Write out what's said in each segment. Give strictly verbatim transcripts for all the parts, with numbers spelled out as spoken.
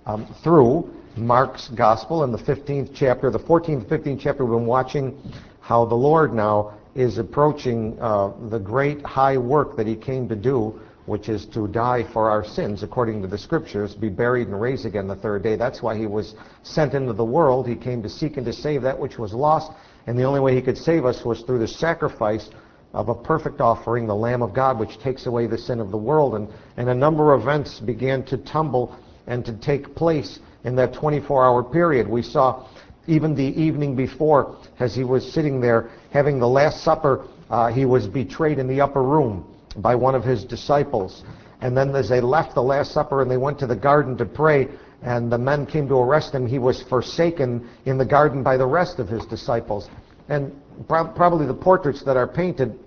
um, through Mark's Gospel in the fifteenth chapter, the fourteenth, fifteenth chapter. We've been watching how the Lord now is approaching uh, the great high work that he came to do, which is to die for our sins, according to the Scriptures, be buried and raised again the third day. That's why he was sent into the world. He came to seek and to save that which was lost, and the only way he could save us was through the sacrifice of a perfect offering, the Lamb of God, which takes away the sin of the world. And, and a number of events began to tumble and to take place in that twenty-four hour period. We saw even the evening before, as he was sitting there having the Last Supper, uh, he was betrayed in the upper room by one of his disciples. And then as they left the Last Supper and they went to the garden to pray, and the men came to arrest him, he was forsaken in the garden by the rest of his disciples. And pro- probably the portraits that are painted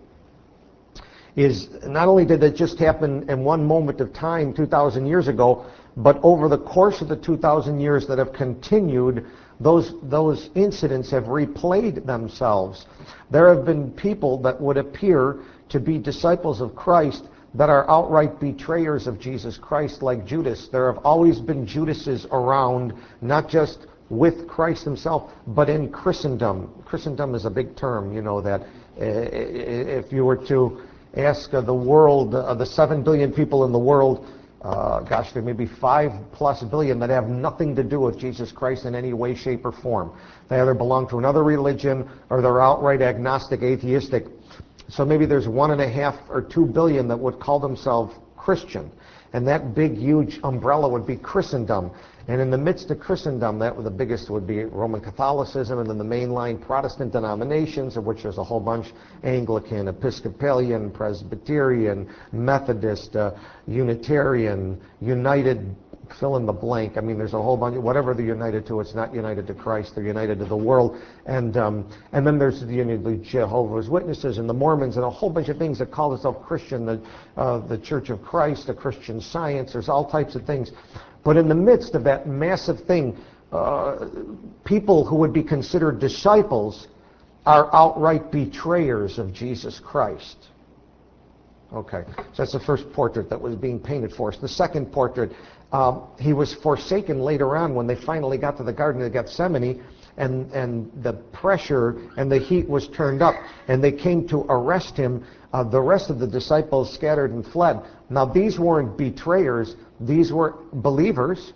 is not only did it just happen in one moment of time two thousand years ago, but over the course of the two thousand years that have continued, those those incidents have replayed themselves. There have been people that would appear to be disciples of Christ that are outright betrayers of Jesus Christ, like Judas. There have always been Judases around, not just with Christ himself, but in Christendom. Christendom is a big term, you know that. If you were to ask uh, the world, uh, the seven billion people in the world, uh, gosh, there may be five plus billion that have nothing to do with Jesus Christ in any way, shape, or form. They either belong to another religion or they're outright agnostic, atheistic. So maybe there's one and a half or two billion that would call themselves Christian. And that big, huge umbrella would be Christendom. And in the midst of Christendom, that the biggest would be Roman Catholicism, and then the mainline Protestant denominations, of which there's a whole bunch: Anglican, Episcopalian, Presbyterian, Methodist, uh, Unitarian, United, fill in the blank. I mean, there's a whole bunch. Whatever they're united to, it's not united to Christ. They're united to the world. And um, and then there's the, the Jehovah's Witnesses and the Mormons and a whole bunch of things that call themselves Christian. The uh, the Church of Christ, the Christian Science. There's all types of things. But in the midst of that massive thing, uh, people who would be considered disciples are outright betrayers of Jesus Christ. Okay, so that's the first portrait that was being painted for us. The second portrait, um, he was forsaken later on when they finally got to the Garden of Gethsemane, and, and the pressure and the heat was turned up, and they came to arrest him. Uh, the rest of the disciples scattered and fled. Now, these weren't betrayers. These were believers.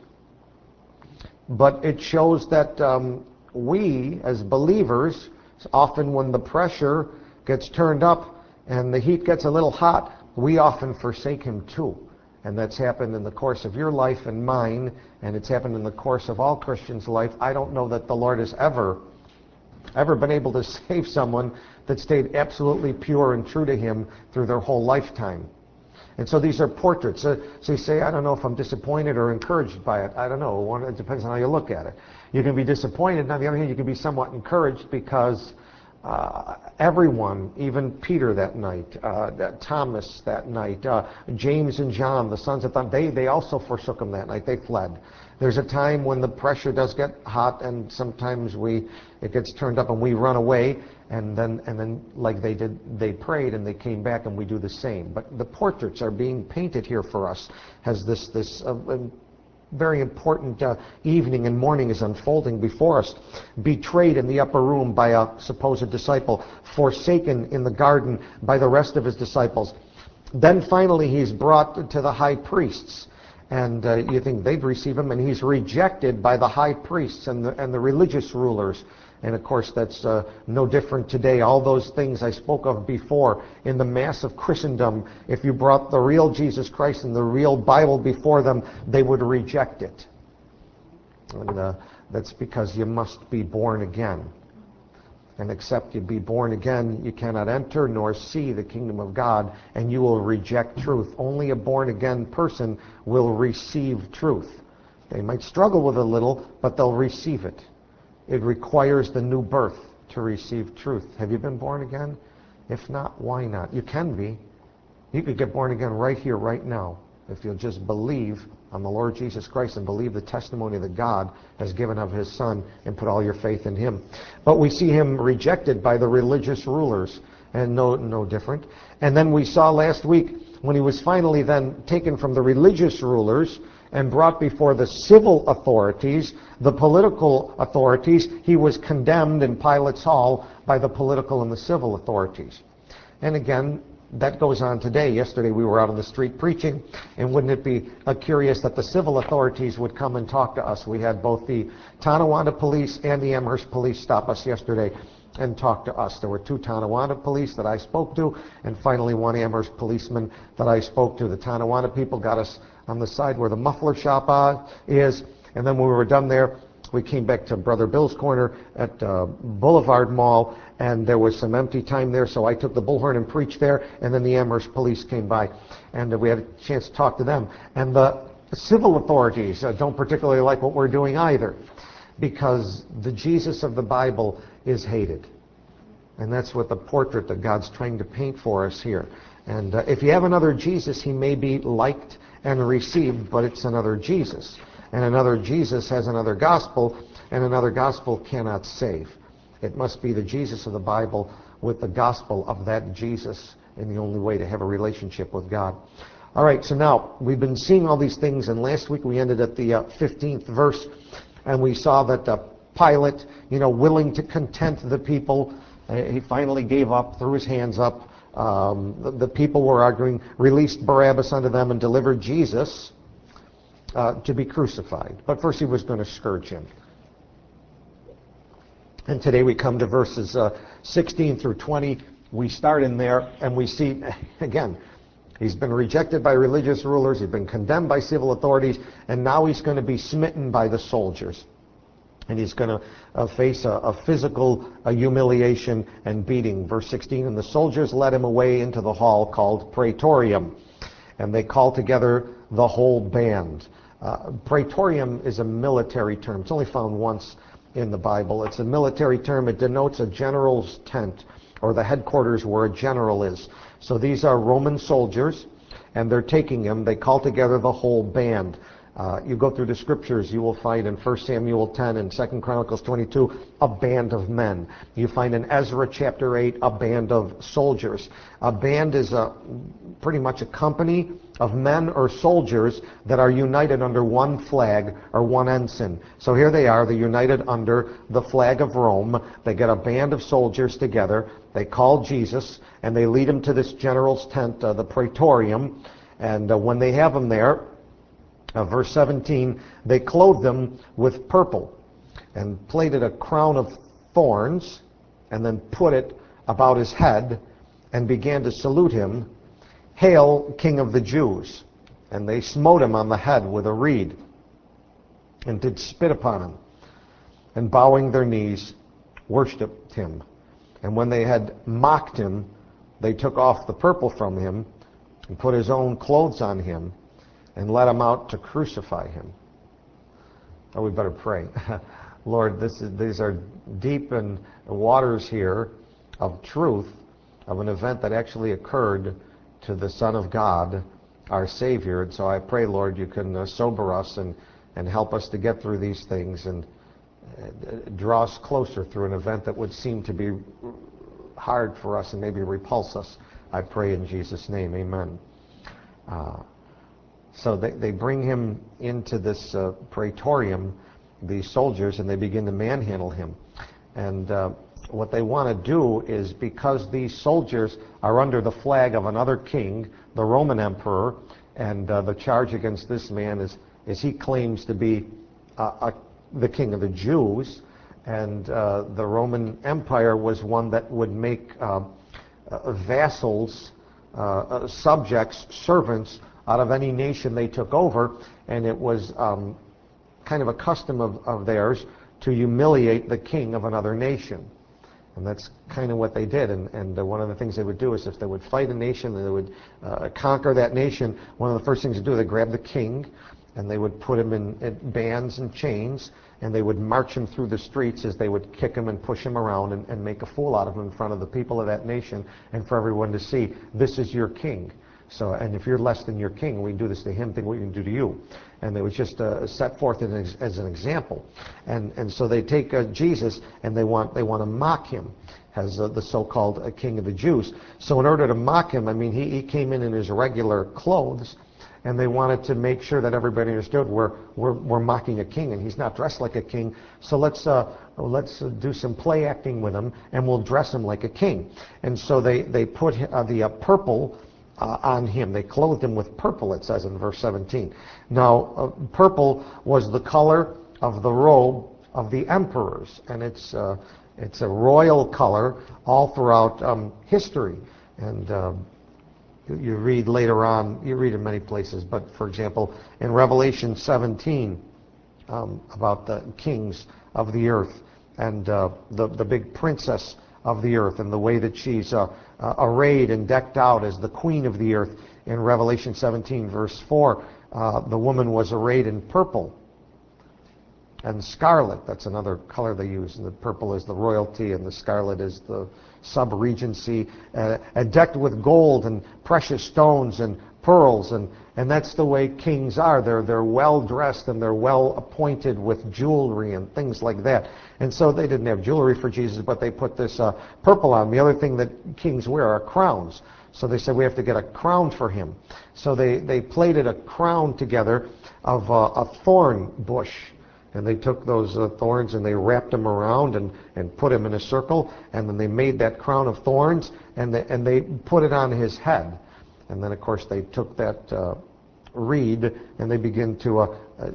But it shows that um, we, as believers, often when the pressure gets turned up and the heat gets a little hot, we often forsake him too. And that's happened in the course of your life and mine, and it's happened in the course of all Christians' life. I don't know that the Lord has ever, ever been able to save someone that stayed absolutely pure and true to him through their whole lifetime. And so these are portraits. Uh, so you say, I don't know if I'm disappointed or encouraged by it. I don't know. It depends on how you look at it. You can be disappointed. And on the other hand, you can be somewhat encouraged because uh, everyone, even Peter that night, uh, that Thomas that night, uh, James and John, the sons of Thon, they, they also forsook him that night. They fled. There's a time when the pressure does get hot, and sometimes we it gets turned up and we run away, and then and then like they did, they prayed and they came back, and we do the same. But the portraits are being painted here for us as this this uh, very important uh, evening and morning is unfolding before us. Betrayed in the upper room by a supposed disciple, forsaken in the garden by the rest of his disciples. Then finally he's brought to the high priests. And uh, you think they'd receive him, and he's rejected by the high priests and the, and the religious rulers. And of course, that's uh, no different today. All those things I spoke of before in the mass of Christendom, if you brought the real Jesus Christ and the real Bible before them, they would reject it. And uh, that's because you must be born again. And except you be born again, you cannot enter nor see the kingdom of God, and you will reject truth. Only a born-again person will receive truth. They might struggle with it a little, but they'll receive it. It requires the new birth to receive truth. Have you been born again? If not, why not? You can be. You could get born again right here, right now, if you'll just believe on the Lord Jesus Christ and believe the testimony that God has given of his Son and put all your faith in him. But we see him rejected by the religious rulers, and no, no different. And then we saw last week when he was finally then taken from the religious rulers and brought before the civil authorities, the political authorities. He was condemned in Pilate's hall by the political and the civil authorities. And again, that goes on today. Yesterday we were out on the street preaching, and wouldn't it be uh, curious that the civil authorities would come and talk to us? We had both the Tonawanda police and the Amherst police stop us yesterday and talk to us. There were two Tonawanda police that I spoke to, and finally one Amherst policeman that I spoke to. The Tonawanda people got us on the side where the muffler shop uh, is, and then when we were done there, we came back to Brother Bill's corner at uh, Boulevard Mall, and there was some empty time there, so I took the bullhorn and preached there, and then the Amherst police came by, and uh, we had a chance to talk to them. And the civil authorities uh, don't particularly like what we're doing either, because the Jesus of the Bible is hated. And that's what the portrait that God's trying to paint for us here. And uh, if you have another Jesus, he may be liked and received, but it's another Jesus. And another Jesus has another gospel, and another gospel cannot save. It must be the Jesus of the Bible with the gospel of that Jesus, and the only way to have a relationship with God. All right, so now we've been seeing all these things, and last week we ended at the uh, fifteenth verse, and we saw that uh, Pilate, you know, willing to content the people, uh, he finally gave up, threw his hands up. Um, the, the people were arguing, released Barabbas unto them and delivered Jesus uh, to be crucified. But first he was going to scourge him. And today we come to verses uh, sixteen through twenty. We start in there and we see, again, he's been rejected by religious rulers, he's been condemned by civil authorities, and now he's going to be smitten by the soldiers. And he's going to uh, face a, a physical a humiliation and beating. Verse sixteen, and the soldiers led him away into the hall called Praetorium, and they called together the whole band. Uh, Praetorium is a military term. It's only found once in the Bible. It's a military term. It denotes a general's tent, or the headquarters where a general is. So these are Roman soldiers, and they're taking him. They call together the whole band. Uh, you go through the scriptures, you will find in First Samuel ten and Second Chronicles twenty-two a band of men. You find in Ezra chapter eight a band of soldiers. A band is a pretty much a company of men or soldiers that are united under one flag or one ensign. So here they are, they're united under the flag of Rome. They get a band of soldiers together. They call Jesus and they lead him to this general's tent, uh, the Praetorium. And uh, when they have him there, Uh, verse seventeen, they clothed him with purple and plaited a crown of thorns and then put it about his head and began to salute him, Hail, King of the Jews. And they smote him on the head with a reed and did spit upon him, and bowing their knees, worshipped him. And when they had mocked him, they took off the purple from him and put his own clothes on him and let him out to crucify him. Oh, we better pray. Lord, this is, these are deep in waters here of truth, of an event that actually occurred to the Son of God, our Savior. And so I pray, Lord, you can uh, sober us and, and help us to get through these things and uh, draw us closer through an event that would seem to be hard for us and maybe repulse us. I pray in Jesus' name, amen. Uh, So they, they bring him into this uh, Praetorium, these soldiers, and they begin to manhandle him. And uh, what they want to do is, because these soldiers are under the flag of another king, the Roman emperor, and uh, the charge against this man is, is he claims to be uh, a, the king of the Jews, and uh, the Roman Empire was one that would make uh, uh, vassals, uh, uh, subjects, servants, out of any nation they took over, and it was um, kind of a custom of, of theirs to humiliate the king of another nation. And that's kind of what they did. And, and uh, one of the things they would do is if they would fight a nation, they would uh, conquer that nation, one of the first things to do, they grab the king, and they would put him in, in bands and chains, and they would march him through the streets as they would kick him and push him around and, and make a fool out of him in front of the people of that nation, and for everyone to see, this is your king. So, and if you're less than your king, we do this to him, think what we can do to you. And they was just uh, set forth as, as an example. And and so they take uh, Jesus and they want they want to mock him as uh, the so-called uh, king of the Jews. So in order to mock him, I mean, he, he came in in his regular clothes, and they wanted to make sure that everybody understood we're, we're, we're mocking a king, and he's not dressed like a king, so let's, uh, let's uh, do some play acting with him, and we'll dress him like a king. And so they, they put uh, the uh, purple uh, on him. They clothed him with purple, it says in verse seventeen. Now, uh, purple was the color of the robe of the emperors, and it's, uh, it's a royal color all throughout um, history. And uh, you read later on, you read in many places, but for example, in Revelation seventeen, um, about the kings of the earth and uh, the, the big princess of the earth and the way that she's uh, uh, arrayed and decked out as the queen of the earth. In Revelation seventeen, verse four, uh, the woman was arrayed in purple and scarlet. That's another color they use. The purple is the royalty, and the scarlet is the sub-regency, uh, and decked with gold and precious stones and pearls, and, and that's the way kings are. They're, they're well dressed and they're well appointed with jewelry and things like that. And so they didn't have jewelry for Jesus, but they put this uh, purple on. The other thing that kings wear are crowns. So they said, we have to get a crown for him. So they, they plaited a crown together of uh, a thorn bush. And they took those uh, thorns and they wrapped them around and, and put him in a circle. And then they made that crown of thorns and they, and they put it on his head. And then, of course, they took that uh, reed and they began to uh, uh,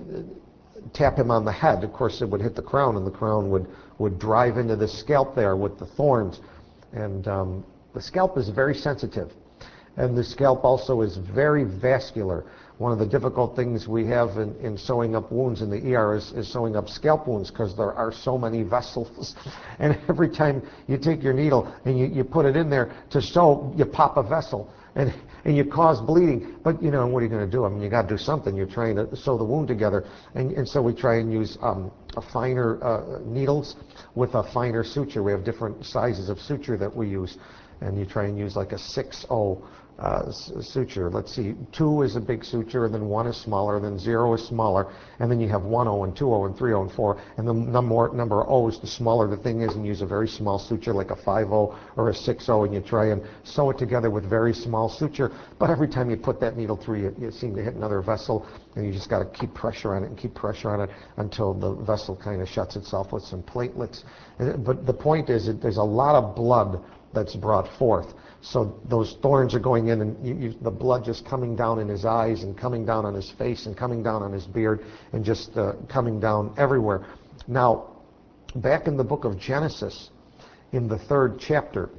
tap him on the head. Of course, it would hit the crown, and the crown would, would drive into the scalp there with the thorns. And um, the scalp is very sensitive. And the scalp also is very vascular. One of the difficult things we have in, in sewing up wounds in the E R is, is sewing up scalp wounds, because there are so many vessels. And every time you take your needle and you, you put it in there to sew, you pop a vessel. And, and you cause bleeding. But, you know, what are you going to do? I mean, you got to do something. You're trying to sew the wound together. And, and so we try and use um, a finer uh, needles with a finer suture. We have different sizes of suture that we use. And you try and use like a six oh uh, suture. Let's see, two is a big suture, and then one is smaller, and then zero is smaller, and then you have one oh and two oh and three oh and four, and the number, number of O's, the smaller the thing is, and use a very small suture like a five oh or a six oh, and you try and sew it together with very small suture. But every time you put that needle through, you, you seem to hit another vessel, and you just got to keep pressure on it and keep pressure on it until the vessel kind of shuts itself with some platelets. But the point is that there's a lot of blood that's brought forth. So those thorns are going in, and you, you, the blood just coming down in his eyes and coming down on his face and coming down on his beard and just uh, coming down everywhere. Now, back in the book of Genesis, in the third chapter,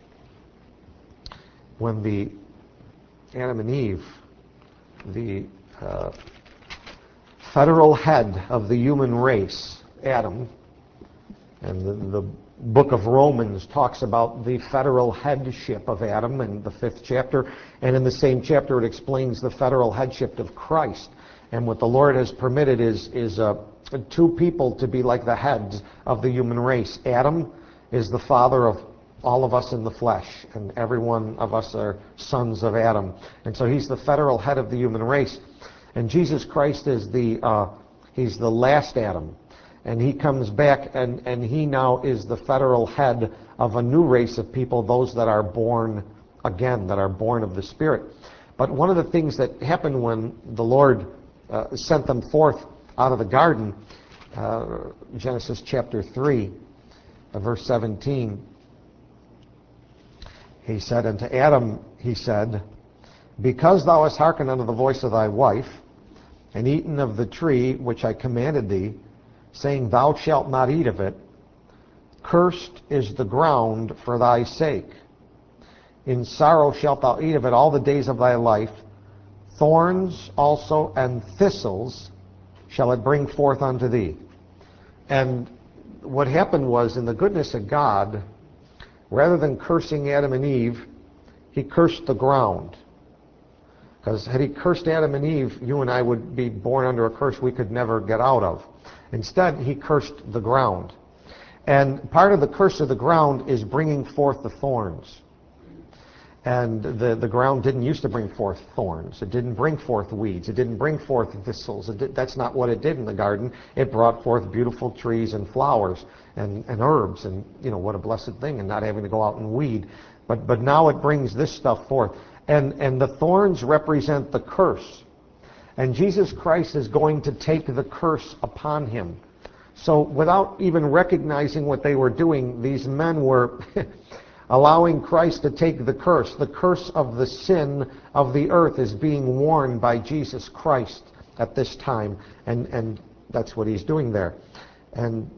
when the Adam and Eve, the uh, federal head of the human race, Adam, and the, the book of Romans talks about the federal headship of Adam in the fifth chapter, and in the same chapter it explains the federal headship of Christ. And what the Lord has permitted is, is uh, two people to be like the heads of the human race. Adam is the father of all of us in the flesh, and every one of us are sons of Adam. And so he's the federal head of the human race. And Jesus Christ is the, uh, he's the last Adam. And he comes back, and, and he now is the federal head of a new race of people, those that are born again, that are born of the Spirit. But one of the things that happened when the Lord uh, sent them forth out of the garden, uh, Genesis chapter three, uh, verse seventeen, he said, unto Adam, he said, because thou hast hearkened unto the voice of thy wife, and eaten of the tree which I commanded thee, saying, thou shalt not eat of it, cursed is the ground for thy sake. In sorrow shalt thou eat of it all the days of thy life. Thorns also and thistles shall it bring forth unto thee. And what happened was, in the goodness of God, rather than cursing Adam and Eve, he cursed the ground. Because had he cursed Adam and Eve, you and I would be born under a curse we could never get out of. Instead, he cursed the ground. And part of the curse of the ground is bringing forth the thorns. And the, the ground didn't used to bring forth thorns. It didn't bring forth weeds. It didn't bring forth thistles. It did, that's not what it did in the garden. It brought forth beautiful trees and flowers and, and herbs. And, you know, what a blessed thing, and not having to go out and weed. But, but now it brings this stuff forth. And, and the thorns represent the curse. And Jesus Christ is going to take the curse upon him. So without even recognizing what they were doing, these men were allowing Christ to take the curse. The curse of the sin of the earth is being worn by Jesus Christ at this time. And, and that's what he's doing there. And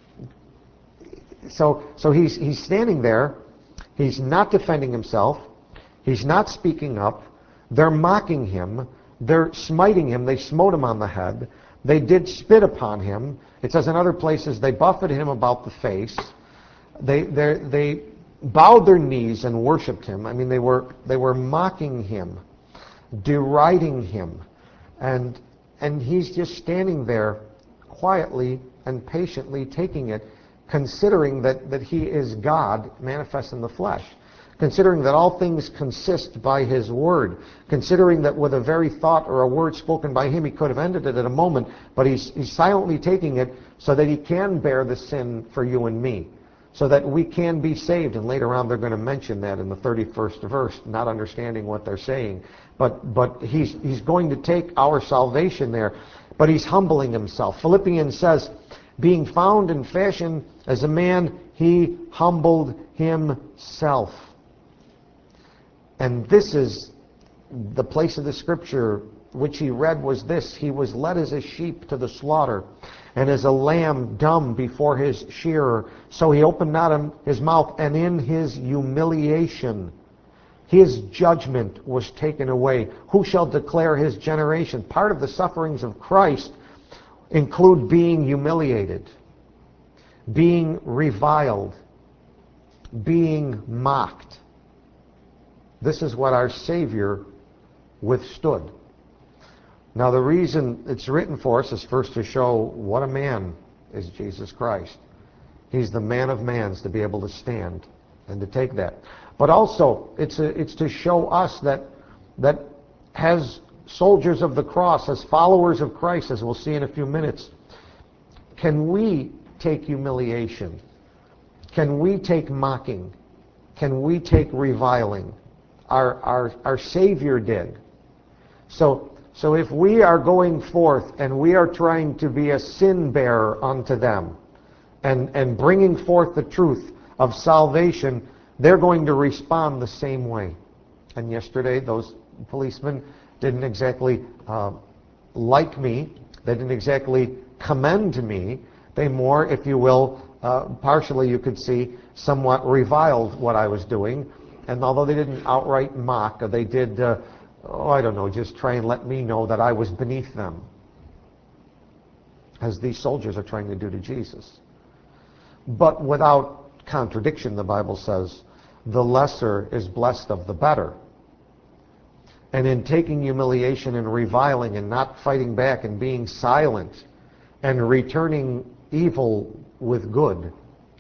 so, so he's, he's standing there. He's not defending himself. He's not speaking up. They're mocking him. They're smiting him. They smote him on the head. They did spit upon him. It says in other places they buffeted him about the face. They, they bowed their knees and worshipped him. I mean, they were, they were mocking him, deriding him. And, and he's just standing there quietly and patiently taking it, considering that, that he is God manifest in the flesh, considering that all things consist by his word, considering that with a very thought or a word spoken by him, he could have ended it at a moment, but he's, he's silently taking it so that he can bear the sin for you and me, so that we can be saved. And later on they're going to mention that in the thirty-first verse, not understanding what they're saying. But, but he's, he's going to take our salvation there, but he's humbling himself. Philippians says, being found in fashion as a man, he humbled himself. And this is the place of the scripture which he read was this: he was led as a sheep to the slaughter, and as a lamb dumb before his shearer, so he opened not his mouth, and in his humiliation his judgment was taken away. Who shall declare his generation? Part of the sufferings of Christ include being humiliated, being reviled, being mocked. This is what our Savior withstood. Now the reason it's written for us is first to show what a man is Jesus Christ. He's the man of mans, to be able to stand and to take that. But also it's, a, it's to show us that, that as soldiers of the cross, as followers of Christ, as we'll see in a few minutes, can we take humiliation? Can we take mocking? Can we take reviling? Our, our, our Savior did. So, so if we are going forth and we are trying to be a sin bearer unto them and, and bringing forth the truth of salvation, they're going to respond the same way. And yesterday those policemen didn't exactly uh, like me. They didn't exactly commend me. They more, if you will, uh, partially you could see, somewhat reviled what I was doing. And although they didn't outright mock, they did, uh, oh, I don't know, just try and let me know that I was beneath them, as these soldiers are trying to do to Jesus. But without contradiction, the Bible says, the lesser is blessed of the better. And in taking humiliation and reviling and not fighting back and being silent and returning evil with good,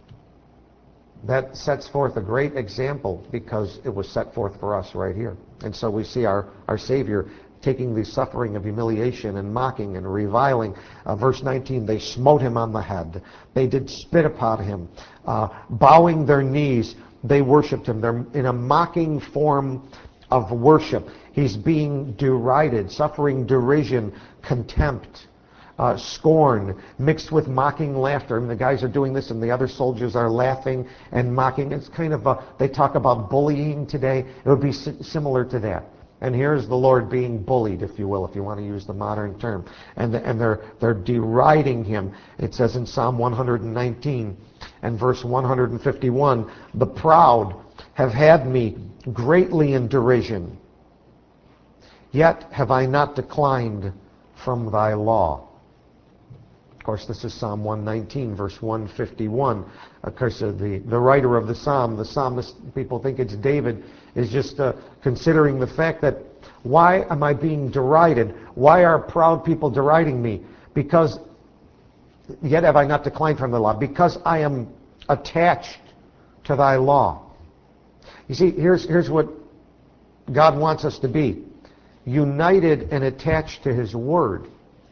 that sets forth a great example, because it was set forth for us right here. And so we see our, our Savior taking the suffering of humiliation and mocking and reviling. Uh, verse nineteen, they smote him on the head. They did spit upon him. Uh, bowing their knees, they worshipped him. They're in a mocking form of worship. He's being derided, suffering derision, contempt, Uh, scorn, mixed with mocking laughter. I mean, the guys are doing this and the other soldiers are laughing and mocking. It's kind of a, they talk about bullying today. It would be si- similar to that. And here's the Lord being bullied, if you will, if you want to use the modern term. And, the, and they're, they're deriding him. It says in Psalm one nineteen and verse one fifty-one, the proud have had me greatly in derision, yet have I not declined from thy law. Of course, this is Psalm one nineteen, verse one fifty-one. Of course, uh, the, the writer of the psalm, the psalmist, people think it's David, is just uh, considering the fact that, why am I being derided? Why are proud people deriding me? Because, yet have I not declined from the law, because I am attached to thy law. You see, here's, here's what God wants us to be: united and attached to his word.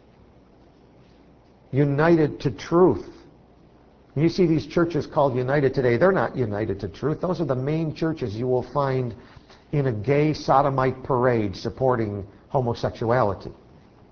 United to truth. You see these churches called United today, they're not united to truth. Those are the main churches you will find in a gay sodomite parade supporting homosexuality.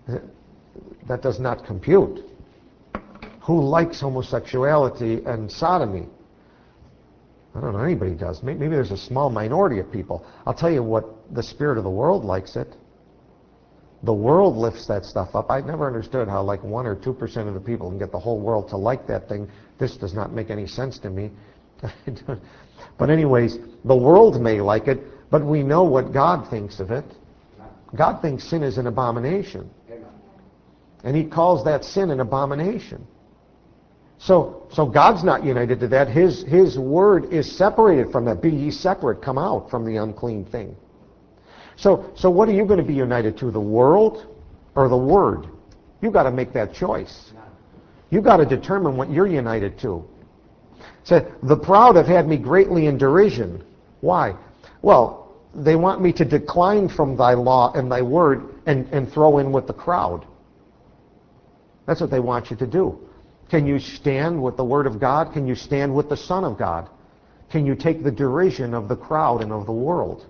That does not compute. Who likes homosexuality and sodomy? I don't know, anybody does. Maybe there's a small minority of people. I'll tell you what, the spirit of the world likes it. The world lifts that stuff up. I never understood how like one or two percent of the people can get the whole world to like that thing. This does not make any sense to me. But anyways, the world may like it, but we know what God thinks of it. God thinks sin is an abomination. And he calls that sin an abomination. So, so God's not united to that. His, his word is separated from that. Be ye separate, come out from the unclean thing. So, so what are you going to be united to, the world or the word? You've got to make that choice. You've got to determine what you're united to. So, the proud have had me greatly in derision. Why? Well, they want me to decline from thy law and thy word and, and throw in with the crowd. That's what they want you to do. Can you stand with the Word of God? Can you stand with the Son of God? Can you take the derision of the crowd and of the world?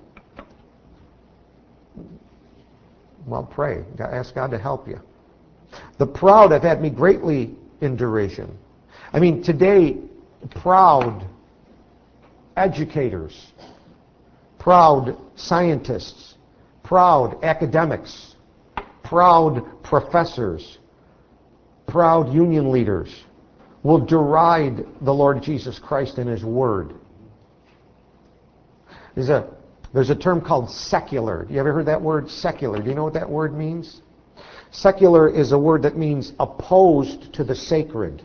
Well, pray. Ask God to help you. The proud have had me greatly in derision. I mean, today, proud educators, proud scientists, proud academics, proud professors, proud union leaders will deride the Lord Jesus Christ and His Word. There's a, there's a term called secular. You ever heard that word, secular? Do you know what that word means? Secular is a word that means opposed to the sacred.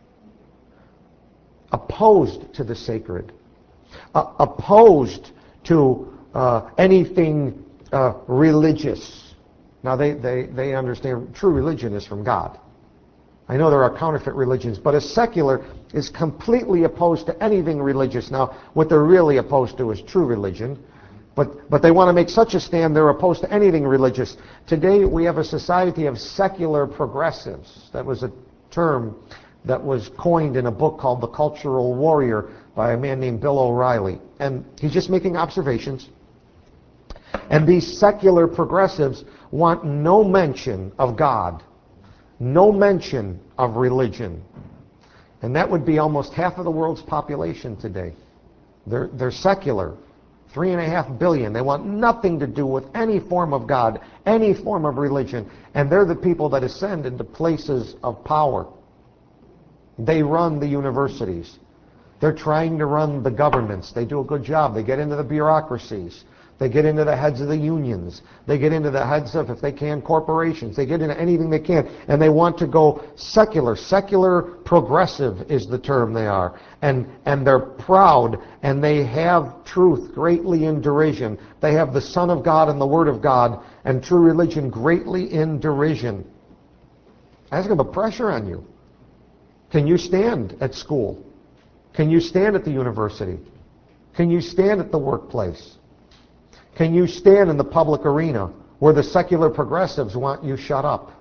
Opposed to the sacred. Uh, opposed to uh, anything uh, religious. Now they, they, they understand true religion is from God. I know there are counterfeit religions, but a secular is completely opposed to anything religious. Now, what they're really opposed to is true religion, but, but they want to make such a stand they're opposed to anything religious. Today, we have a society of secular progressives. That was a term that was coined in a book called The Cultural Warrior by a man named Bill O'Reilly. And he's just making observations. And these secular progressives want no mention of God. No mention of religion. And that would be almost half of the world's population today. They're, they're secular. Three and a half billion. They want nothing to do with any form of God, any form of religion. And they're the people that ascend into places of power. They run the universities. They're trying to run the governments. They do a good job. They get into the bureaucracies. They get into the heads of the unions. They get into the heads of, if they can, corporations. They get into anything they can. And they want to go secular. Secular progressive is the term they are. And, and they're proud, and they have truth greatly in derision. They have the Son of God and the Word of God and true religion greatly in derision. That's going to put pressure on you. Can you stand at school? Can you stand at the university? Can you stand at the workplace? Can you stand in the public arena where the secular progressives want you shut up?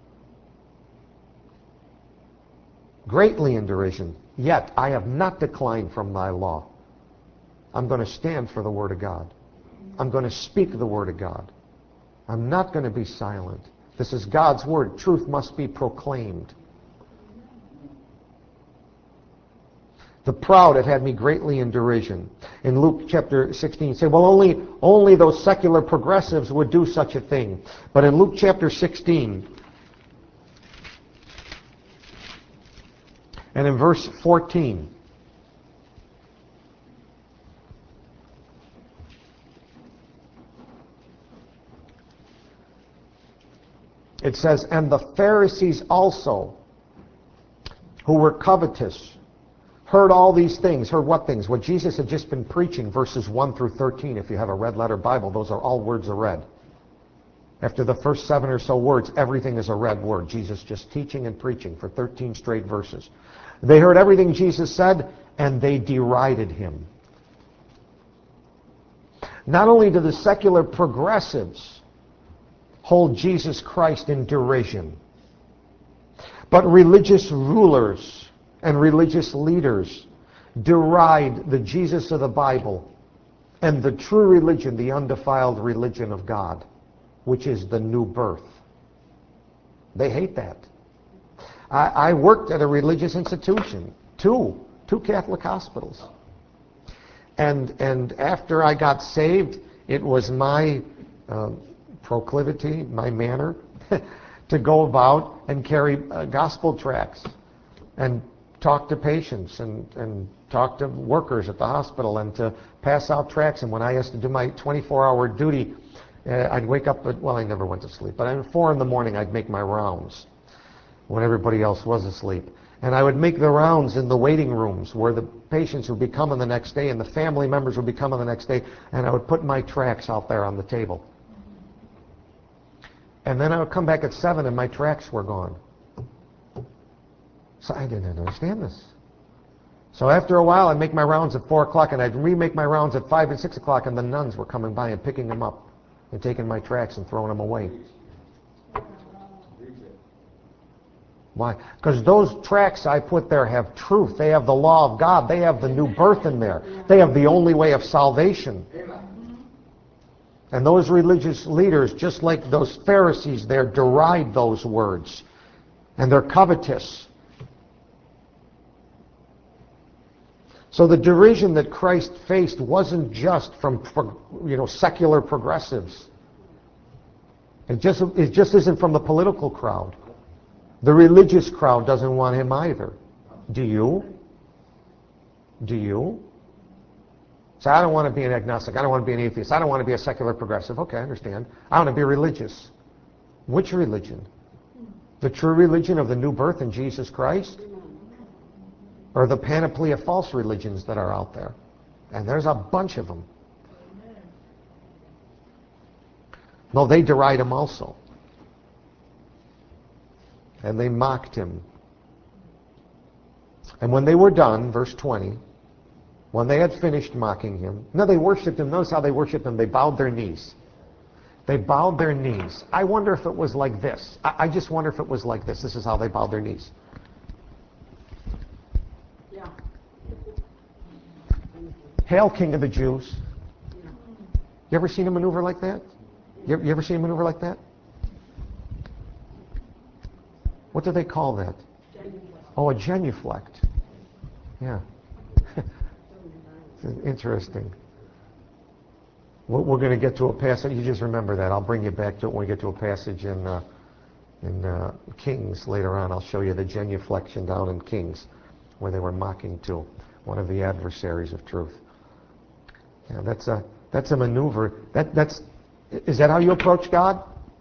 Greatly in derision. Yet I have not declined from thy law. I'm going to stand for the Word of God. I'm going to speak the Word of God. I'm not going to be silent. This is God's Word. Truth must be proclaimed. The proud have had me greatly in derision. In Luke chapter sixteen, say, well, only, only those secular progressives would do such a thing. But in Luke chapter sixteen, and in verse fourteen, it says, and the Pharisees also, who were covetous, heard all these things. Heard what things? What Jesus had just been preaching, verses one through thirteen. If you have a red letter Bible, those are all words of red. After the first seven or so words, everything is a red word. Jesus just teaching and preaching for thirteen straight verses. They heard everything Jesus said, and they derided him. Not only do the secular progressives hold Jesus Christ in derision, but religious rulers and religious leaders deride the Jesus of the Bible and the true religion, the undefiled religion of God, which is the new birth. They hate that. I, I worked at a religious institution, two, two Catholic hospitals. And, and after I got saved, it was my uh, proclivity, my manner, to go about and carry uh, gospel tracts and talk to patients and, and talk to workers at the hospital and to pass out tracts. And when I used to do my twenty-four hour duty, uh, I'd wake up at, well, I never went to sleep, but at four in the morning I'd make my rounds when everybody else was asleep. And I would make the rounds in the waiting rooms where the patients would be coming the next day and the family members would be coming the next day, and I would put my tracts out there on the table. And then I would come back at seven and my tracts were gone. So I didn't understand this. So after a while I'd make my rounds at four o'clock and I'd remake my rounds at five and six o'clock, and the nuns were coming by and picking them up and taking my tracts and throwing them away. Why? Because those tracts I put there have truth. They have the law of God. They have the new birth in there. They have the only way of salvation. And those religious leaders, just like those Pharisees there, deride those words. And they're covetous. So the derision that Christ faced wasn't just from, you know, secular progressives. It just, it just isn't from the political crowd. The religious crowd doesn't want him either. Do you? Do you? So I don't want to be an agnostic. I don't want to be an atheist. I don't want to be a secular progressive. Okay, I understand. I want to be religious. Which religion? The true religion of the new birth in Jesus Christ? Or the panoply of false religions that are out there? And there's a bunch of them. No, they deride him also. And they mocked him. And when they were done, verse twenty, when they had finished mocking him, no, they worshipped him. Notice how they worshipped him. They bowed their knees. They bowed their knees. I wonder if it was like this. I, I just wonder if it was like this. This is how they bowed their knees. Yeah. Hail, King of the Jews. You ever seen a maneuver like that? You ever, you ever seen a maneuver like that? What do they call that? Oh, a genuflect. Yeah. Interesting. We're going to get to a passage. You just remember that. I'll bring you back to it when we get to a passage in uh, in uh, Kings later on. I'll show you the genuflection down in Kings, where they were mocking to one of the adversaries of truth. Yeah, that's a that's a maneuver. That that's is that how you approach God?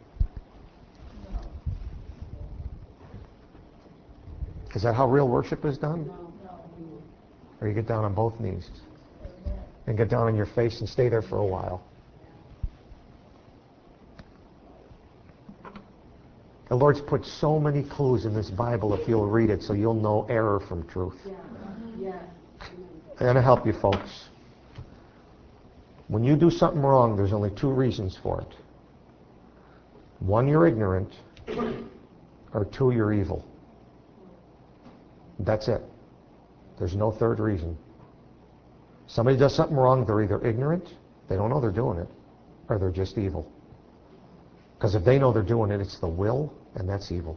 Is that how real worship is done? Or you get down on both knees and get down on your face and stay there for a while. The Lord's put so many clues in this Bible if you'll read it, so you'll know error from truth. I'm going to help you folks. When you do something wrong, there's only two reasons for it. One, you're ignorant, or two, you're evil. That's it. There's no third reason. Somebody does something wrong, they're either ignorant, they don't know they're doing it, or they're just evil. Because if they know they're doing it, it's the will, and that's evil.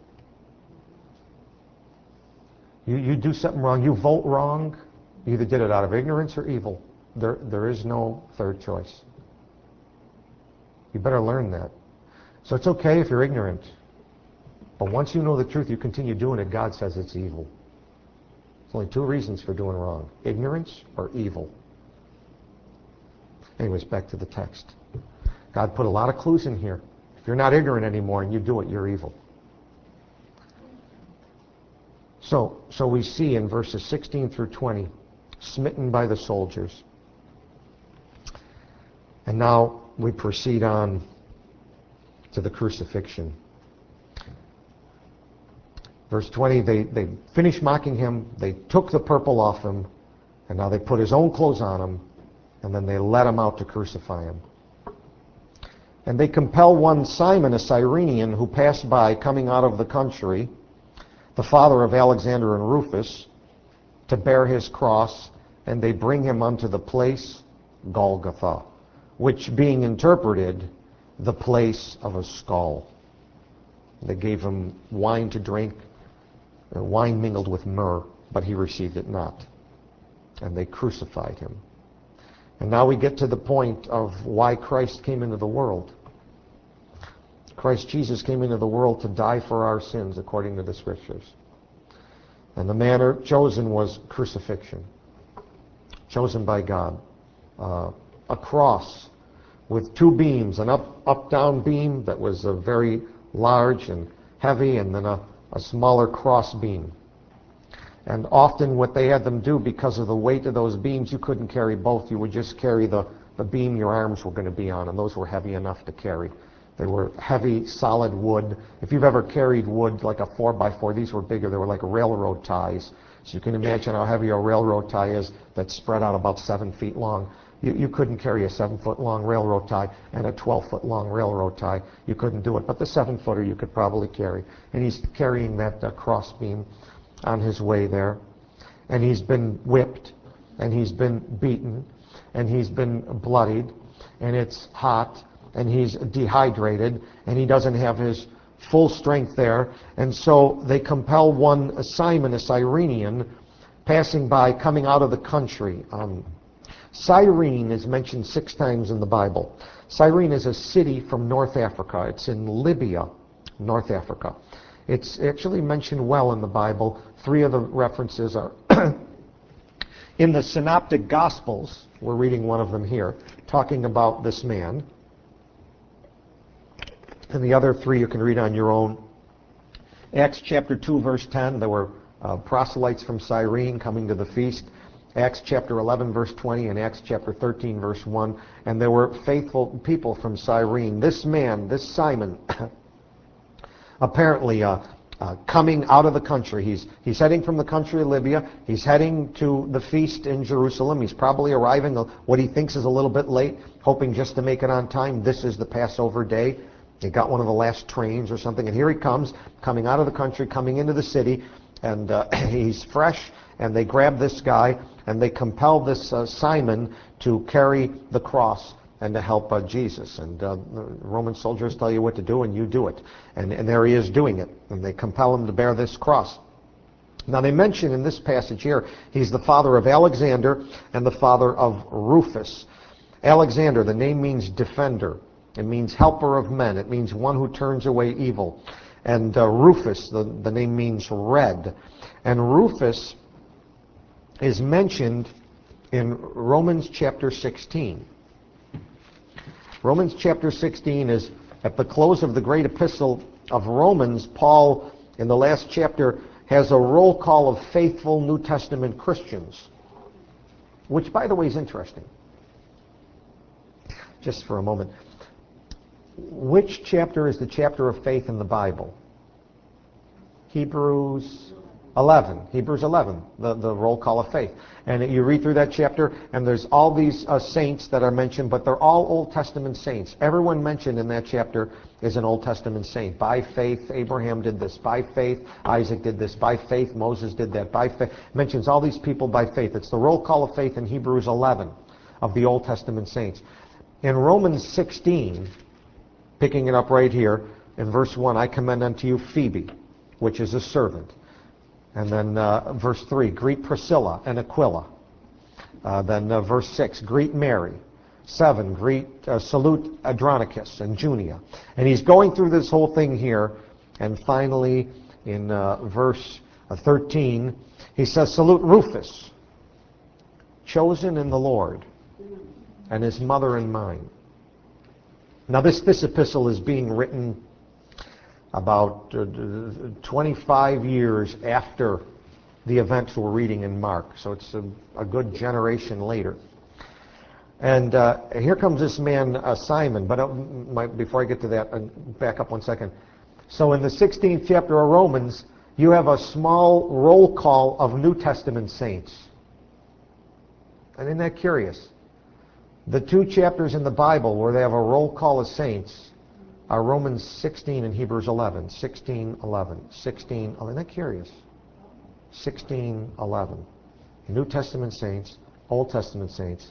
You, you do something wrong, you vote wrong, you either did it out of ignorance or evil. There, there is no third choice. You better learn that. So it's okay if you're ignorant, but once you know the truth, you continue doing it, God says it's evil. There's only two reasons for doing wrong: ignorance or evil. Anyways, back to the text. God put a lot of clues in here. If you're not ignorant anymore and you do it, you're evil. So, so we see in verses sixteen through twenty, smitten by the soldiers. And now we proceed on to the crucifixion. Verse twenty, they, they finished mocking him, they took the purple off him, and now they put his own clothes on him, and then they led him out to crucify him. And they compel one Simon, a Cyrenian, who passed by coming out of the country, the father of Alexander and Rufus, to bear his cross, and they bring him unto the place They gave him wine to drink, uh, wine mingled with myrrh, but he received it not. And they crucified him. And now we get to the point of why Christ came into the world. Christ Jesus came into the world to die for our sins, according to the Scriptures. And the manner chosen was crucifixion, chosen by God. Uh, a cross with two beams, an up, up-down beam that was a very large and heavy, and then a, a smaller cross beam. And often what they had them do, because of the weight of those beams, you couldn't carry both. You would just carry the, the beam your arms were going to be on, and those were heavy enough to carry. They were heavy, solid wood. If you've ever carried wood like a four by four, these were bigger. They were like railroad ties. So you can imagine how heavy a railroad tie is that's spread out about seven feet long. You, you couldn't carry a seven-foot-long railroad tie and a twelve-foot-long railroad tie. You couldn't do it. But the seven-footer you could probably carry. And he's carrying that uh, cross beam on his way there. And he's been whipped, and he's been beaten, and he's been bloodied, and it's hot, and he's dehydrated, and he doesn't have his full strength there. And so they compel one Simon, a Cyrenian, passing by, coming out of the country. Um, Cyrene is mentioned six times in the Bible. Cyrene is a city from North Africa. It's in Libya, North Africa. It's actually mentioned well in the Bible. Three of the references are in the Synoptic Gospels. We're reading one of them here, talking about this man. And the other three you can read on your own. Acts chapter two, verse ten, there were uh, proselytes from Cyrene coming to the feast. Acts chapter eleven, verse twenty, and Acts chapter thirteen, verse one. And there were faithful people from Cyrene. This man, this Simon, apparently uh, uh, coming out of the country. He's, he's heading from the country of Libya. He's heading to the feast in Jerusalem. He's probably arriving what he thinks is a little bit late, hoping just to make it on time. This is the Passover day. He got one of the last trains or something, and here he comes, coming out of the country, coming into the city, and uh, he's fresh, and they grab this guy, and they compel this uh, Simon to carry the cross and to help uh, Jesus. And uh, the Roman soldiers tell you what to do, and you do it. And, and there he is doing it, and they compel him to bear this cross. Now they mention in this passage here, he's the father of Alexander and the father of Rufus. Alexander, the name means defender. It means helper of men. It means one who turns away evil. And uh, Rufus, the, the name means red. And Rufus is mentioned in Romans chapter sixteen. Romans chapter sixteen is at the close of the great epistle of Romans. Paul, in the last chapter, has a roll call of faithful New Testament Christians, which, by the way, is interesting. Just for a moment. Which chapter is the chapter of faith in the Bible? Hebrews eleven. Hebrews eleven, the, the roll call of faith. And you read through that chapter, and there's all these uh, saints that are mentioned, but they're all Old Testament saints. Everyone mentioned in that chapter is an Old Testament saint. By faith, Abraham did this. By faith, Isaac did this. By faith, Moses did that. By faith, mentions all these people by faith. It's the roll call of faith in Hebrews eleven of the Old Testament saints. In Romans sixteen, picking it up right here, in verse one, I commend unto you Phoebe, which is a servant. And then uh, verse three, greet Priscilla and Aquila. Uh, then uh, verse six, greet Mary. seven, greet, uh, salute Andronicus and Junia. And he's going through this whole thing here. And finally, in uh, verse uh, thirteen, he says, salute Rufus, chosen in the Lord, and his mother and mine. Now this, this epistle is being written about uh, twenty-five years after the events we're reading in Mark. So it's a, a good generation later. And uh, here comes this man, uh, Simon. But uh, my, before I get to that, uh, back up one second. So in the sixteenth chapter of Romans, you have a small roll call of New Testament saints. And isn't that curious? The two chapters in the Bible where they have a roll call of saints are Romans sixteen and Hebrews eleven. sixteen, eleven. sixteen, eleven. Isn't that curious? sixteen, eleven. New Testament saints, Old Testament saints,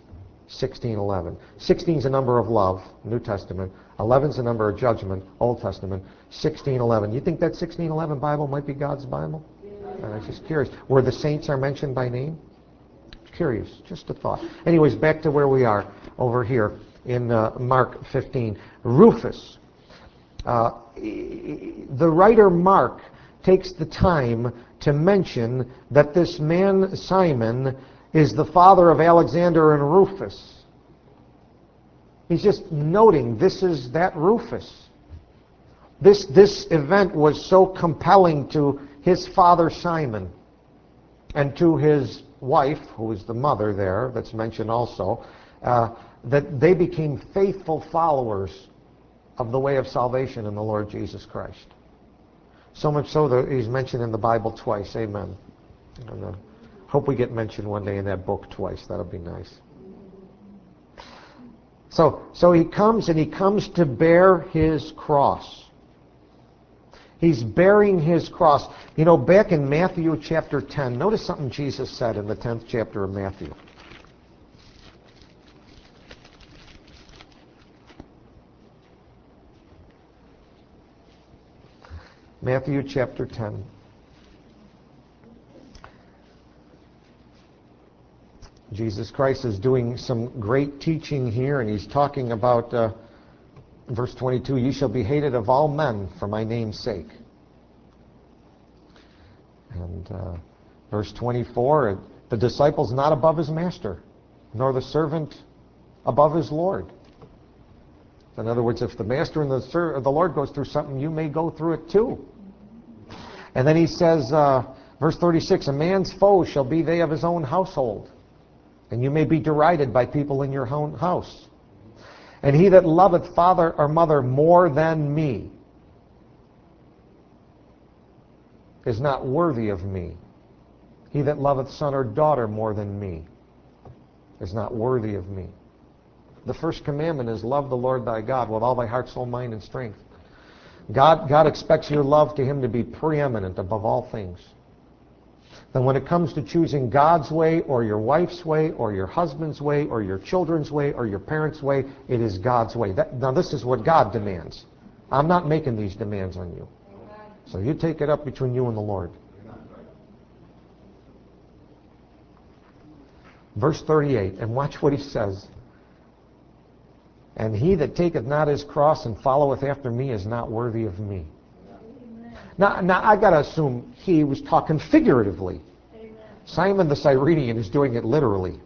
sixteen eleven. sixteen is a number of love, New Testament. eleven is a number of judgment, Old Testament. sixteen eleven. You think that sixteen eleven Bible might be God's Bible? Yeah. I was just curious. Where the saints are mentioned by name? Curious, just a thought. Anyways, back to where we are over here in uh, Mark fifteen. Rufus. Uh, the writer Mark takes the time to mention that this man Simon is the father of Alexander and Rufus. He's just noting this is that Rufus. This, this event was so compelling to his father Simon and to his wife, who is the mother there, that's mentioned also, uh, that they became faithful followers of the way of salvation in the Lord Jesus Christ. So much so that he's mentioned in the Bible twice. Amen. And, uh, hope we get mentioned one day in that book twice. That'll be nice. So, so he comes and he comes to bear his cross. He's bearing his cross. You know, back in Matthew chapter ten, notice something Jesus said in the tenth chapter of Matthew. Matthew chapter ten. Jesus Christ is doing some great teaching here, and he's talking about, uh, verse twenty-two, "Ye shall be hated of all men for my name's sake." And uh, verse twenty-four, "The disciple's not above his master, nor the servant above his Lord." In other words, if the master and the, ser- the Lord goes through something, you may go through it too. And then he says, uh, verse thirty-six, "A man's foes shall be they of his own household, and you may be derided by people in your own house. And he that loveth father or mother more than me is not worthy of me. He that loveth son or daughter more than me is not worthy of me." The first commandment is love the Lord thy God with all thy heart, soul, mind, and strength. God, God expects your love to him to be preeminent above all things. Then when it comes to choosing God's way or your wife's way or your husband's way or your children's way or your parents' way, it is God's way. That, now this is what God demands. I'm not making these demands on you. So you take it up between you and the Lord. Verse thirty-eight, and watch what he says. "And he that taketh not his cross and followeth after me is not worthy of me." Now, now I got to assume he was talking figuratively. Amen. Simon the Cyrenian is doing it literally.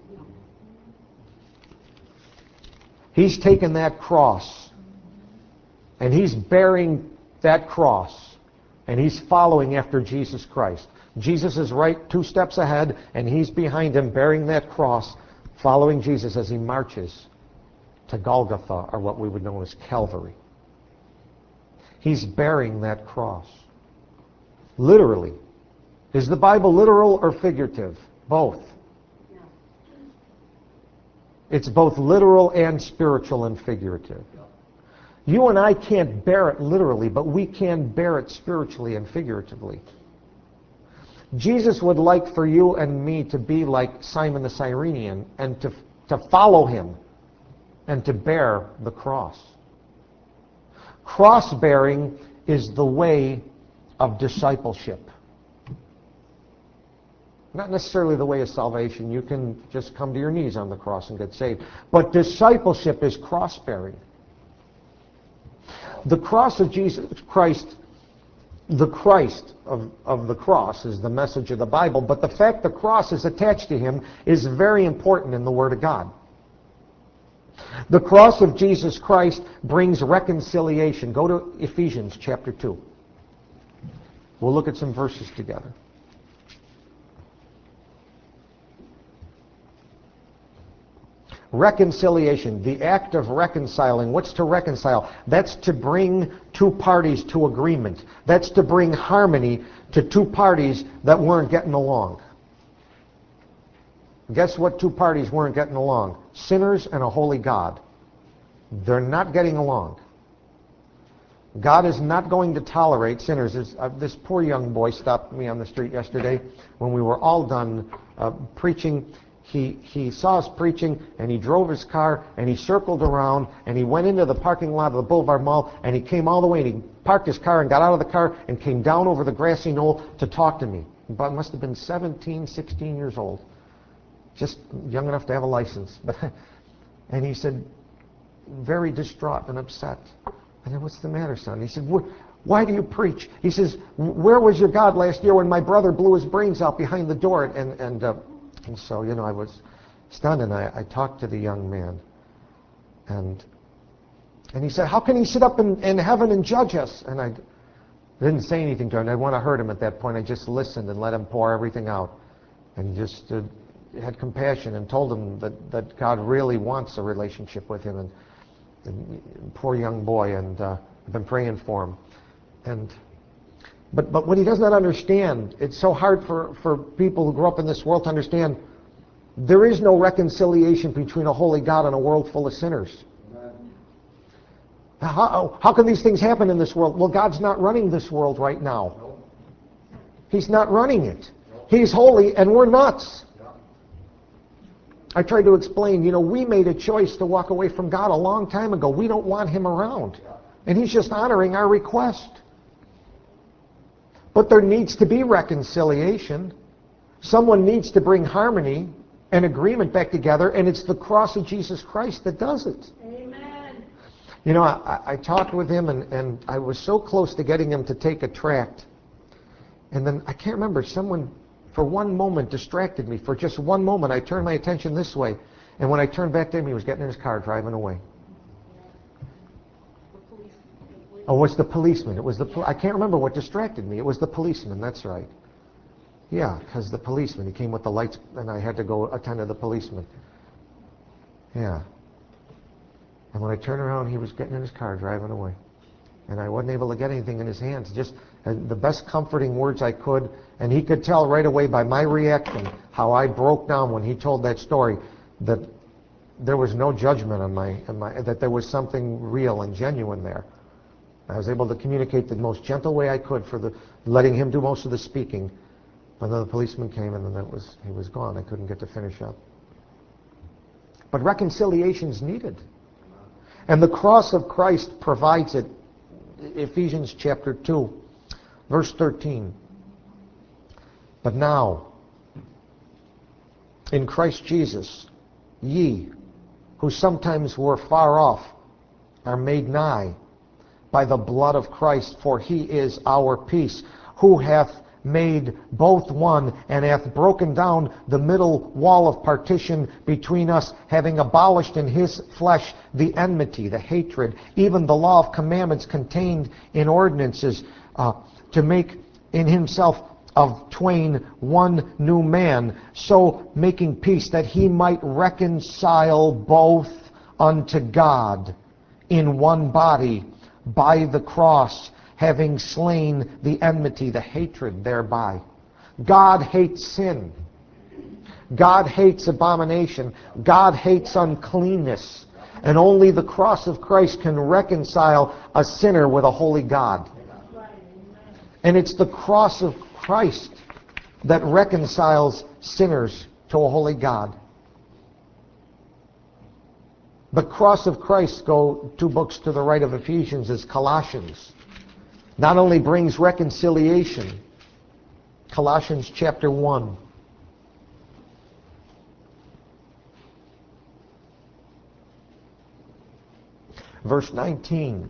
He's taken that cross, and he's bearing that cross, and he's following after Jesus Christ. Jesus is right two steps ahead, and he's behind him bearing that cross, following Jesus as he marches to Golgotha, or what we would know as Calvary. He's bearing that cross. Literally. Is the Bible literal or figurative? Both. Yeah. It's both literal and spiritual and figurative. Yeah. You and I can't bear it literally, but we can bear it spiritually and figuratively. Jesus would like for you and me to be like Simon the Cyrenian and to, to follow him and to bear the cross. Cross-bearing is the way of discipleship. Not necessarily the way of salvation. You can just come to your knees on the cross and get saved. But discipleship is cross-bearing. The cross of Jesus Christ, the Christ of, of the cross is the message of the Bible, but the fact the cross is attached to him is very important in the Word of God. The cross of Jesus Christ brings reconciliation. Go to Ephesians chapter two. We'll look at some verses together. Reconciliation, the act of reconciling. What's to reconcile? That's to bring two parties to agreement. That's to bring harmony to two parties that weren't getting along. Guess what two parties weren't getting along? Sinners and a holy God. They're not getting along. God is not going to tolerate sinners. This, uh, this poor young boy stopped me on the street yesterday when we were all done uh, preaching. he, he saw us preaching, and he drove his car, and he circled around, and he went into the parking lot of the Boulevard Mall, and he came all the way, and he parked his car and got out of the car and came down over the grassy knoll to talk to me. He must have been seventeen, sixteen years old, just young enough to have a license. And he said, very distraught and upset. I said, what's the matter, son? He said, why do you preach? He says, where was your God last year when my brother blew his brains out behind the door? And, and, uh, and so, you know, I was stunned, and I, I talked to the young man. And and he said, how can he sit up in, in heaven and judge us? And I didn't say anything to him. I didn't want to hurt him at that point. I just listened and let him pour everything out. And just uh, had compassion and told him that, that God really wants a relationship with him. And, and poor young boy, and uh, I've been praying for him. And but but what he does not understand, it's so hard for, for people who grew up in this world to understand, there is no reconciliation between a holy God and a world full of sinners. How, how can these things happen in this world? Well, God's not running this world right now. He's not running it. He's holy and we're nuts. I tried to explain, you know, we made a choice to walk away from God a long time ago. We don't want him around. And he's just honoring our request. But there needs to be reconciliation. Someone needs to bring harmony and agreement back together, and it's the cross of Jesus Christ that does it. Amen. You know, I, I talked with him, and, and I was so close to getting him to take a tract. And then, I can't remember, someone for one moment distracted me. For just one moment, I turned my attention this way. And when I turned back to him, he was getting in his car, driving away. Oh, it was the policeman. It was the pol- I can't remember what distracted me. It was the policeman, that's right. Yeah, because the policeman, he came with the lights, and I had to go attend to the policeman. Yeah. And when I turned around, he was getting in his car, driving away. And I wasn't able to get anything in his hands. Just uh, the best comforting words I could. And he could tell right away by my reaction how I broke down when he told that story, that there was no judgment on my, on my that there was something real and genuine there. I was able to communicate the most gentle way I could for the letting him do most of the speaking. But then the policeman came, and then that was he was gone. I couldn't get to finish up. But reconciliation is needed. And the cross of Christ provides it. Ephesians chapter two, verse thirteen. But now, in Christ Jesus, ye, who sometimes were far off, are made nigh by the blood of Christ, for he is our peace, who hath made both one, and hath broken down the middle wall of partition between us, having abolished in his flesh the enmity, the hatred, even the law of commandments contained in ordinances, uh, to make in himself of twain one new man, so making peace, that he might reconcile both unto God in one body by the cross, having slain the enmity, the hatred thereby. God hates sin. God hates abomination. God hates uncleanness. And only the cross of Christ can reconcile a sinner with a holy God. And it's the cross of Christ that reconciles sinners to a holy God. The cross of Christ, go two books to the right of Ephesians, is Colossians. Not only brings reconciliation, Colossians chapter one. Verse nineteen.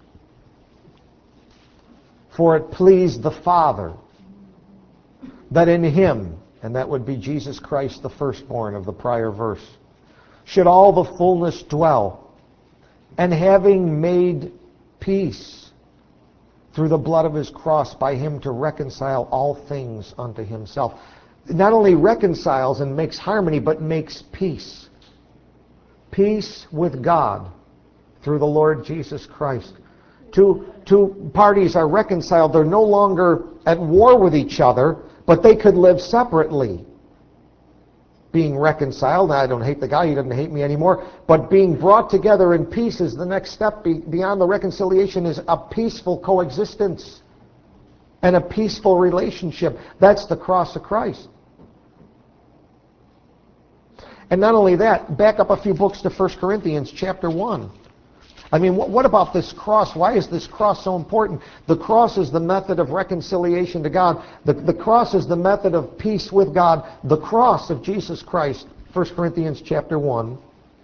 For it pleased the Father that in him, and that would be Jesus Christ, the firstborn of the prior verse, should all the fullness dwell, and having made peace through the blood of his cross, by him to reconcile all things unto himself. Not only reconciles and makes harmony, but makes peace. Peace with God through the Lord Jesus Christ. Two, two parties are reconciled. They're no longer at war with each other, but they could live separately. Being reconciled, I don't hate the guy, he doesn't hate me anymore, but being brought together in peace is the next step. Be, beyond the reconciliation is a peaceful coexistence and a peaceful relationship. That's the cross of Christ. And not only that, back up a few books to First Corinthians chapter one. I mean, what, what about this cross? Why is this cross so important? The cross is the method of reconciliation to God. The, the cross is the method of peace with God. The cross of Jesus Christ, First Corinthians chapter one.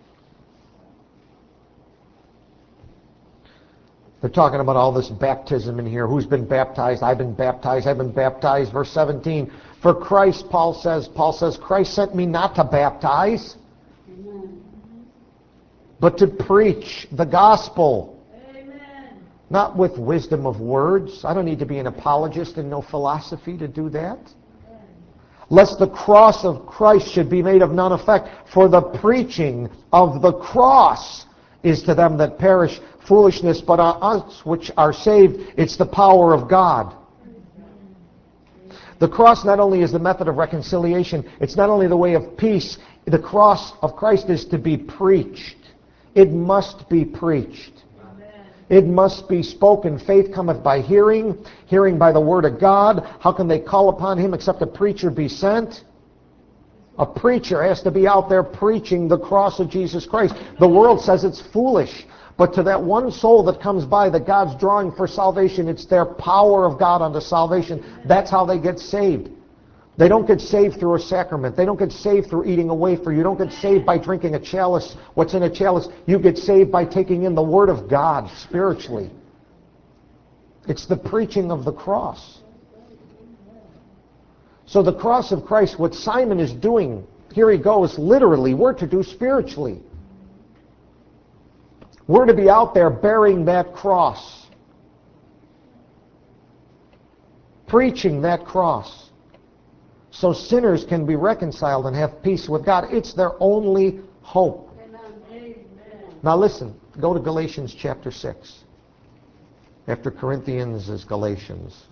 They're talking about all this baptism in here. Who's been baptized? I've been baptized. I've been baptized. Verse seventeen. For Christ, Paul says, Paul says, Christ sent me not to baptize, Amen. But to preach the gospel. Amen. Not with wisdom of words. I don't need to be an apologist and know philosophy to do that. Amen. Lest the cross of Christ should be made of none effect. For the preaching of the cross is to them that perish foolishness, but on us which are saved, it's the power of God. The cross not only is the method of reconciliation, it's not only the way of peace. The cross of Christ is to be preached. It must be preached. Amen. It must be spoken. Faith cometh by hearing, hearing by the word of God. How can they call upon him except a preacher be sent? A preacher has to be out there preaching the cross of Jesus Christ. The world says it's foolish. But to that one soul that comes by that God's drawing for salvation, it's their power of God unto salvation. That's how they get saved. They don't get saved through a sacrament. They don't get saved through eating a wafer. You don't get saved by drinking a chalice. What's in a chalice? You get saved by taking in the Word of God spiritually. It's the preaching of the cross. So the cross of Christ, what Simon is doing, here he goes, literally, we're to do spiritually. We're to be out there bearing that cross. Preaching that cross. So sinners can be reconciled and have peace with God. It's their only hope. Amen. Now listen, go to Galatians chapter six. After Corinthians is Galatians.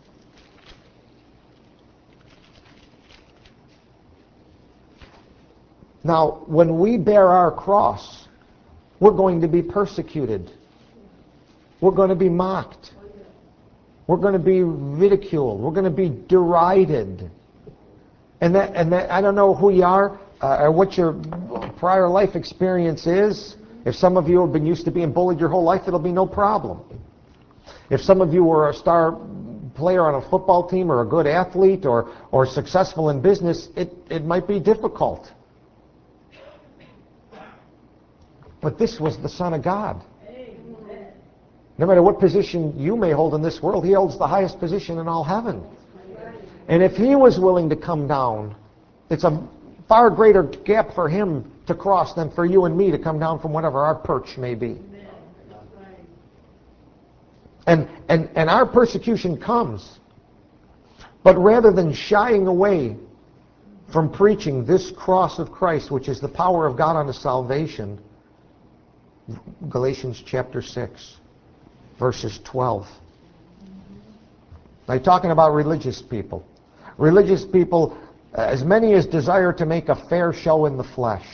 Now, when we bear our cross, we're going to be persecuted. We're going to be mocked. We're going to be ridiculed. We're going to be derided. And that, and that, I don't know who you are uh, or what your prior life experience is. If some of you have been used to being bullied your whole life, it'll be no problem. If some of you were a star player on a football team or a good athlete or, or successful in business, it, it might be difficult. But this was the Son of God. Amen. No matter what position you may hold in this world, he holds the highest position in all heaven. And if he was willing to come down, it's a far greater gap for him to cross than for you and me to come down from whatever our perch may be. And, and, and our persecution comes. But rather than shying away from preaching this cross of Christ, which is the power of God unto salvation, Galatians chapter six, verses twelve. Now, talking about religious people. Religious people, as many as desire to make a fair show in the flesh.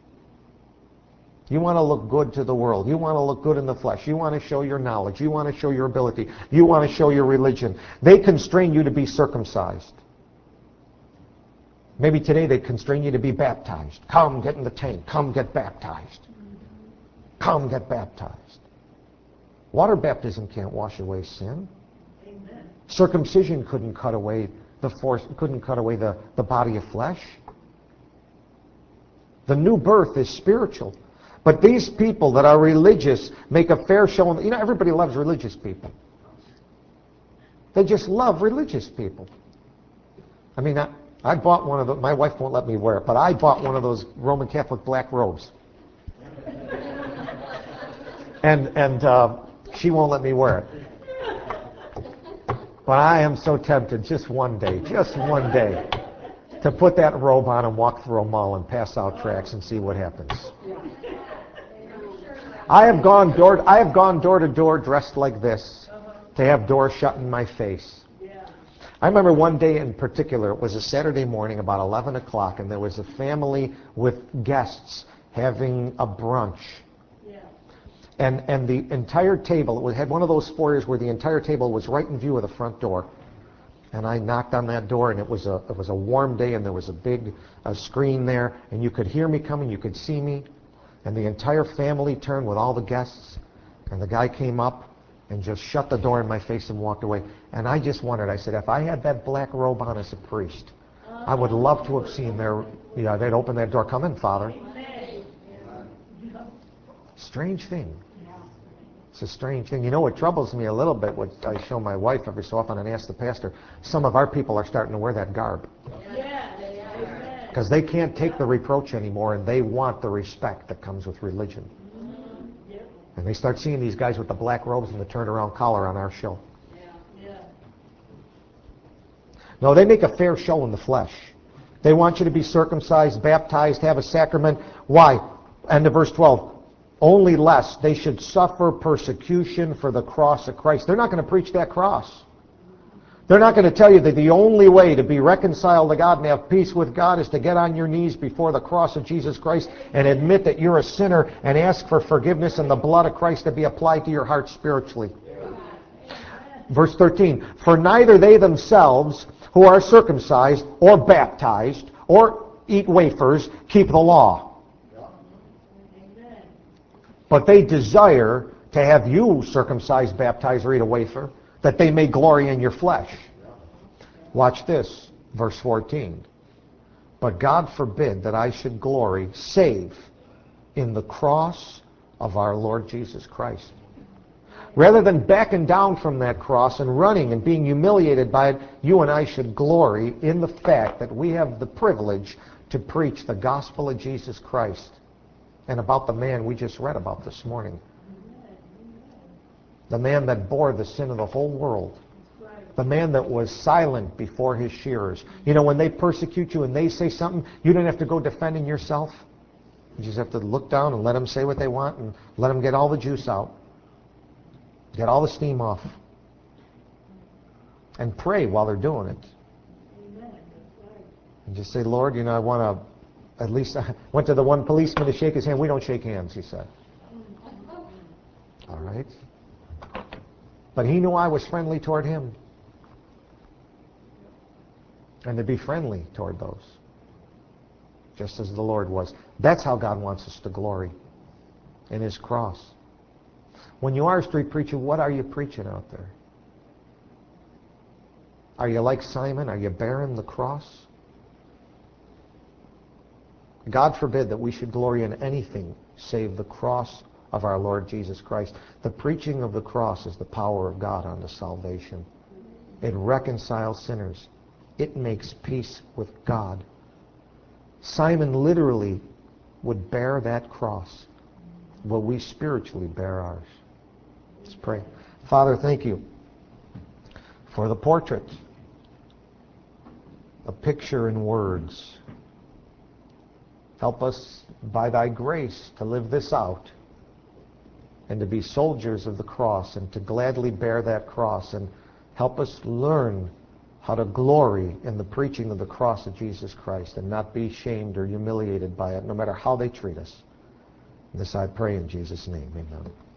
You want to look good to the world. You want to look good in the flesh. You want to show your knowledge. You want to show your ability. You want to show your religion. They constrain you to be circumcised. Maybe today they constrain you to be baptized. Come, get in the tank. Come, get baptized. Come, get baptized. Water baptism can't wash away sin. Amen. Circumcision couldn't cut away the force, couldn't cut away the, the body of flesh. The new birth is spiritual. But these people that are religious make a fair show. You know, everybody loves religious people. They just love religious people. I mean, I, I bought one of those. My wife won't let me wear it, but I bought one of those Roman Catholic black robes. And and uh, she won't let me wear it. But I am so tempted just one day, just one day, to put that robe on and walk through a mall and pass out tracts and see what happens. I have gone door I have gone door to door dressed like this to have doors shut in my face. I remember one day in particular, it was a Saturday morning about eleven o'clock, and there was a family with guests having a brunch. And and the entire table, it had one of those foyers where the entire table was right in view of the front door. And I knocked on that door, and it was a it was a warm day, and there was a big uh, screen there, and you could hear me coming, you could see me, and the entire family turned with all the guests, and the guy came up and just shut the door in my face and walked away. And I just wondered, I said, if I had that black robe on as a priest, I would love to have seen their, you know, they'd open that door, come in, Father. Strange thing. It's a strange thing. You know what troubles me a little bit, what I show my wife every so often and ask the pastor, some of our people are starting to wear that garb. Because they can't take the reproach anymore, and they want the respect that comes with religion. And they start seeing these guys with the black robes and the turnaround collar on our show. No, they make a fair show in the flesh. They want you to be circumcised, baptized, have a sacrament. Why? End of verse twelve. Only lest they should suffer persecution for the cross of Christ. They're not going to preach that cross. They're not going to tell you that the only way to be reconciled to God and have peace with God is to get on your knees before the cross of Jesus Christ and admit that you're a sinner and ask for forgiveness and the blood of Christ to be applied to your heart spiritually. Verse thirteen, for neither they themselves who are circumcised or baptized or eat wafers keep the law. But they desire to have you circumcised, baptized, or eat a wafer, that they may glory in your flesh. Watch this, verse fourteen. But God forbid that I should glory, save in the cross of our Lord Jesus Christ. Rather than backing down from that cross and running and being humiliated by it, you and I should glory in the fact that we have the privilege to preach the gospel of Jesus Christ. And about the man we just read about this morning. The man that bore the sin of the whole world. The man that was silent before his shearers. You know, when they persecute you and they say something, you don't have to go defending yourself. You just have to look down and let them say what they want and let them get all the juice out. Get all the steam off. And pray while they're doing it. And just say, Lord, you know, I want to At least I went to the one policeman to shake his hand. We don't shake hands, he said. All right. But he knew I was friendly toward him. And to be friendly toward those. Just as the Lord was. That's how God wants us to glory. In His cross. When you are a street preacher, what are you preaching out there? Are you like Simon? Are you bearing the cross? God forbid that we should glory in anything save the cross of our Lord Jesus Christ. The preaching of the cross is the power of God unto salvation. It reconciles sinners. It makes peace with God. Simon literally would bear that cross, but we spiritually bear ours. Let's pray. Father, thank you for the portrait, a picture in words. Help us, by thy grace, to live this out and to be soldiers of the cross and to gladly bear that cross, and help us learn how to glory in the preaching of the cross of Jesus Christ and not be shamed or humiliated by it, no matter how they treat us. This I pray in Jesus' name. Amen.